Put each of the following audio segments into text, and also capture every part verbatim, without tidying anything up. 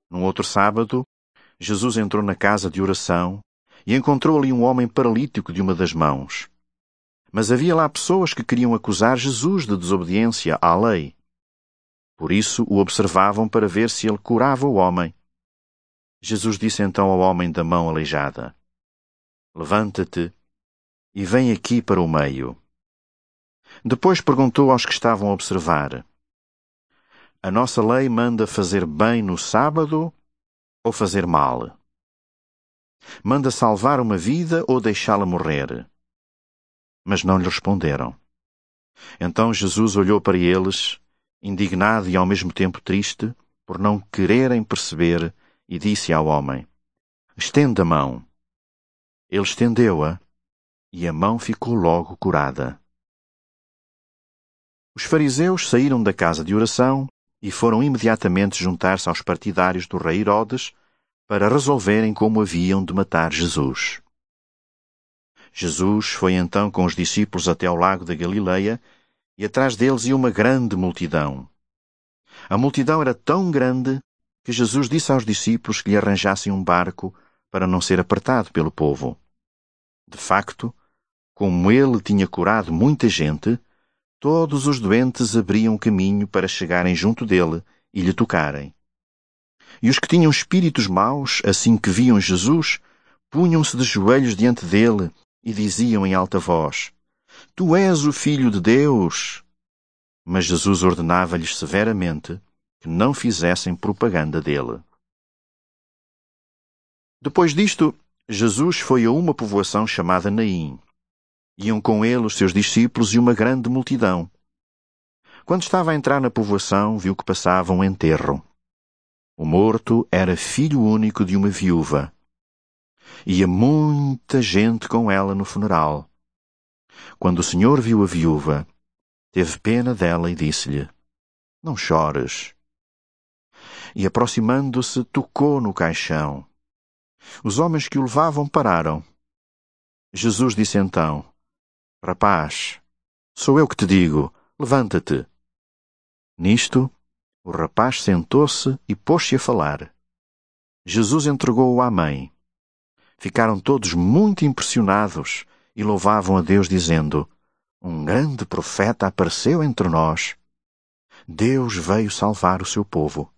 Num outro sábado, Jesus entrou na casa de oração e encontrou ali um homem paralítico de uma das mãos. Mas havia lá pessoas que queriam acusar Jesus de desobediência à lei. Por isso o observavam para ver se ele curava o homem. Jesus disse então ao homem da mão aleijada: Levanta-te e vem aqui para o meio. Depois perguntou aos que estavam a observar: A nossa lei manda fazer bem no sábado ou fazer mal? Manda salvar uma vida ou deixá-la morrer? Mas não lhe responderam. Então Jesus olhou para eles, indignado e ao mesmo tempo triste, por não quererem perceber, e disse ao homem: Estende a mão. Ele estendeu-a, e a mão ficou logo curada. Os fariseus saíram da casa de oração e foram imediatamente juntar-se aos partidários do rei Herodes para resolverem como haviam de matar Jesus. Jesus foi então com os discípulos até ao lago da Galileia e atrás deles ia uma grande multidão. A multidão era tão grande que Jesus disse aos discípulos que lhe arranjassem um barco para não ser apertado pelo povo. De facto, como ele tinha curado muita gente, todos os doentes abriam caminho para chegarem junto dele e lhe tocarem. E os que tinham espíritos maus, assim que viam Jesus, punham-se de joelhos diante dele e diziam em alta voz: Tu és o Filho de Deus. Mas Jesus ordenava-lhes severamente que não fizessem propaganda dele. Depois disto, Jesus foi a uma povoação chamada Naim. Iam com ele os seus discípulos e uma grande multidão. Quando estava a entrar na povoação, viu que passava um enterro. O morto era filho único de uma viúva. Ia muita gente com ela no funeral. Quando o Senhor viu a viúva, teve pena dela e disse-lhe: Não chores. E aproximando-se, tocou no caixão. Os homens que o levavam pararam. Jesus disse então: Rapaz, sou eu que te digo, levanta-te. Nisto, o rapaz sentou-se e pôs-se a falar. Jesus entregou-o à mãe. Ficaram todos muito impressionados e louvavam a Deus, dizendo: Um grande profeta apareceu entre nós. Deus veio salvar o seu povo.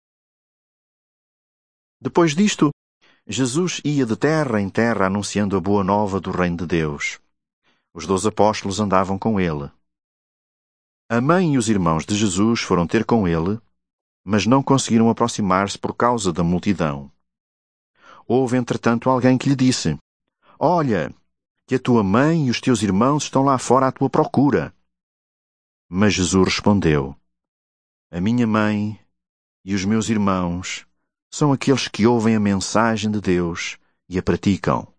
Depois disto, Jesus ia de terra em terra anunciando a boa nova do reino de Deus. Os doze apóstolos andavam com ele. A mãe e os irmãos de Jesus foram ter com ele, mas não conseguiram aproximar-se por causa da multidão. Houve, entretanto, alguém que lhe disse: Olha, que a tua mãe e os teus irmãos estão lá fora à tua procura. Mas Jesus respondeu: A minha mãe e os meus irmãos são aqueles que ouvem a mensagem de Deus e a praticam.